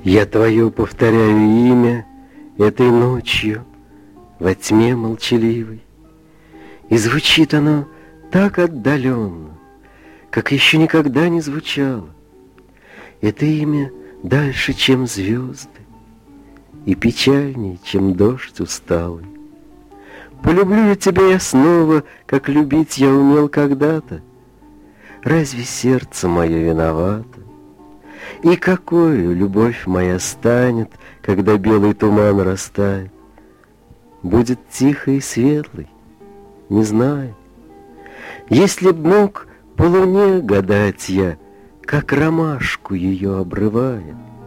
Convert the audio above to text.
Я твое повторяю имя этой ночью во тьме молчаливой, и звучит оно так отдаленно, как еще никогда не звучало. Это имя дальше, чем звезды, и печальней, чем дождь усталый. Полюблю я тебя я снова, как любить я умел когда-то. Разве сердце мое виновато? И какою любовь моя станет, когда белый туман растает? Будет тихой и светлой, не знаю. Если б мог по луне гадать я, как ромашку ее обрывая,